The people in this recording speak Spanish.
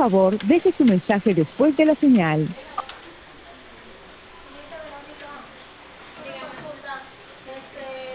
favor, deje su mensaje después de la señal.